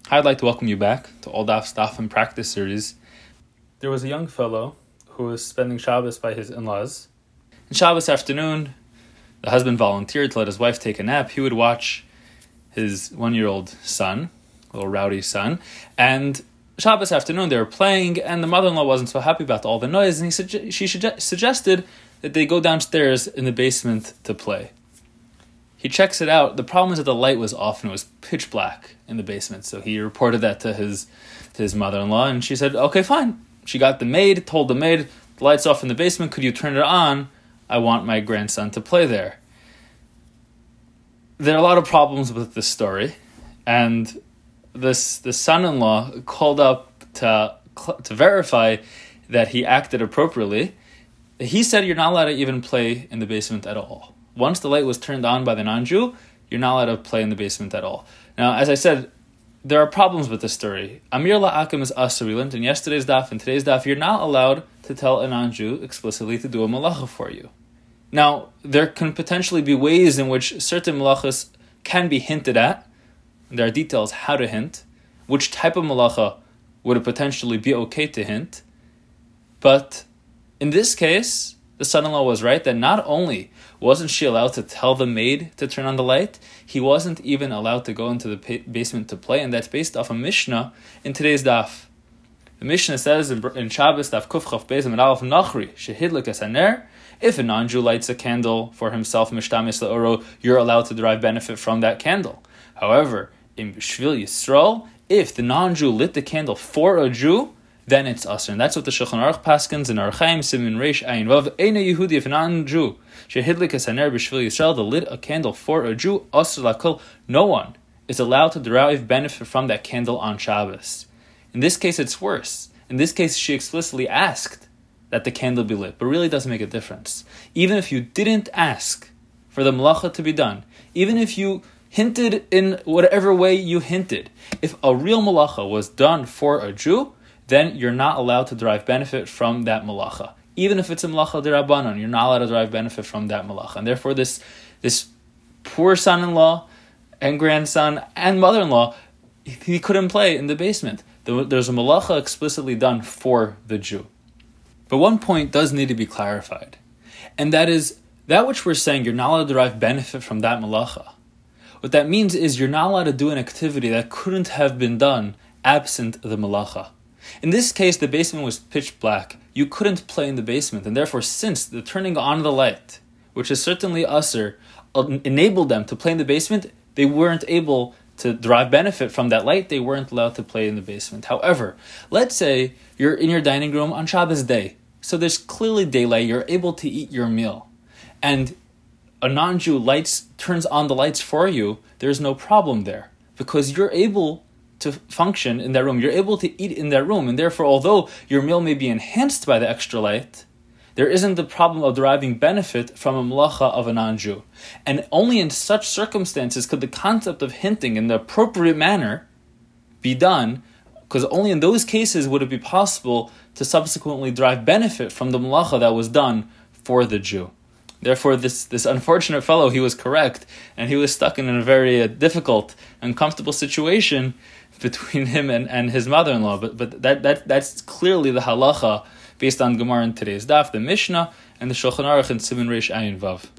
I'd like to welcome you back to All Daf Daf and Practice series. There was a young fellow who was spending Shabbos by his in-laws. On Shabbos afternoon, the husband volunteered to let his wife take a nap. He would watch his 1-year-old son, a little rowdy son, and Shabbos afternoon they were playing, and the mother-in-law wasn't so happy about all the noise, and she suggested that they go downstairs in the basement to play. He checks it out. The problem is that the light was off and it was pitch black in the basement. So he reported that to his mother-in-law, and she said, okay, fine. She got the maid, told the maid, the light's off in the basement, could you turn it on? I want my grandson to play there. There are a lot of problems with this story, and the son-in-law called up to verify that he acted appropriately. He said you're not allowed to even play in the basement at all. Once the light was turned on by the non-Jew, you're not allowed to play in the basement at all. Now, as I said, there are problems with this story. Amir la'akim is asur. We learned in yesterday's daf and today's daf, you're not allowed to tell a non-Jew explicitly to do a malacha for you. Now, there can potentially be ways in which certain malachas can be hinted at. There are details how to hint. Which type of malacha would it potentially be okay to hint? But in this case, the son-in-law was right that not only wasn't she allowed to tell the maid to turn on the light, he wasn't even allowed to go into the basement to play, and that's based off a Mishnah in today's daf. The Mishnah says in Shabbos, daf Kuf Chaf Beis Amud Aleph Nachri, Shehidlik es haner, if a non-Jew lights a candle for himself, Mishtamis Le'oro, you're allowed to derive benefit from that candle. However, in Shvil Yisrael, if the non-Jew lit the candle for a Jew, then it's asur. And that's what the Shulchan Aruch paskins in Archaim, Simin Reish Ayin Vav, Eina Yehudi, if a non-Jew, Shehidlik es haner b'Shvil Yisrael, the lit a candle for a Jew, asur lakol, no one is allowed to derive benefit from that candle on Shabbos. In this case, it's worse. In this case, she explicitly asked that the candle be lit, but really doesn't make a difference. Even if you didn't ask for the malacha to be done, even if you hinted in whatever way you hinted, if a real malacha was done for a Jew, then you're not allowed to derive benefit from that malacha. Even if it's a malacha d'Rabbanan, you're not allowed to derive benefit from that malacha. And therefore this poor son-in-law and grandson and mother-in-law, he couldn't play in the basement. There's a malacha explicitly done for the Jew. But one point does need to be clarified. And that is, that which we're saying, you're not allowed to derive benefit from that malacha. What that means is you're not allowed to do an activity that couldn't have been done absent the malacha. In this case, the basement was pitch black. You couldn't play in the basement, and therefore, since the turning on the light, which is certainly asur, enabled them to play in the basement, they weren't able to derive benefit from that light. They weren't allowed to play in the basement. However, let's say you're in your dining room on Shabbos day, so there's clearly daylight. You're able to eat your meal, and a non-Jew turns on the lights for you. There's no problem there because you're able to function in that room. You're able to eat in that room, and therefore, although your meal may be enhanced by the extra light, there isn't the problem of deriving benefit from a malacha of a non-Jew. And only in such circumstances could the concept of hinting in the appropriate manner be done, because only in those cases would it be possible to subsequently derive benefit from the malacha that was done for the Jew. Therefore, this unfortunate fellow, he was correct, and he was stuck in a very difficult, uncomfortable situation between him and his mother-in-law. But that's clearly the halacha based on Gemara in today's daf, the Mishnah, and the Shulchan Aruch in Siman Reish Ayin Vav.